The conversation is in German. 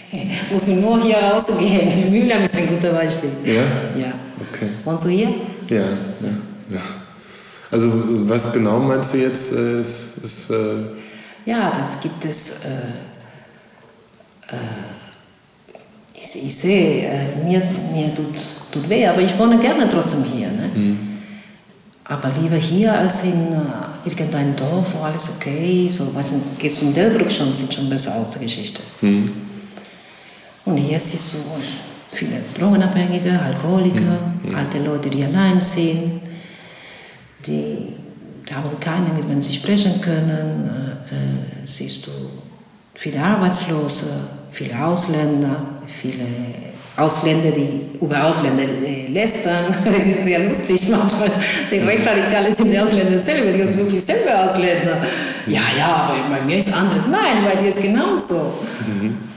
Muss nur hier rausgehen. Mülheim ist ein guter Beispiel. Ja? Ja. Okay. Wohnst du hier? Ja. Also was genau meinst du jetzt? Ja, das gibt es. Ich sehe, mir tut weh, aber ich wohne gerne trotzdem hier. Ne? Aber lieber hier als in irgendeinem Dorf, wo alles okay ist. So, geht's um Delbrück schon, sieht schon besser aus, die Geschichte. Und hier ist es so viele Drogenabhängige, Alkoholiker, alte Leute, die allein sind, die haben keinen, mit dem sie sprechen können. Siehst du viele Arbeitslose, viele Ausländer, die über Ausländer lästern. Es ist sehr lustig manchmal. Die Rechtsradikale sind die Ausländer selber, die sind selber Ausländer. Ja, aber bei mir ist es anders. Nein, bei dir ist genauso.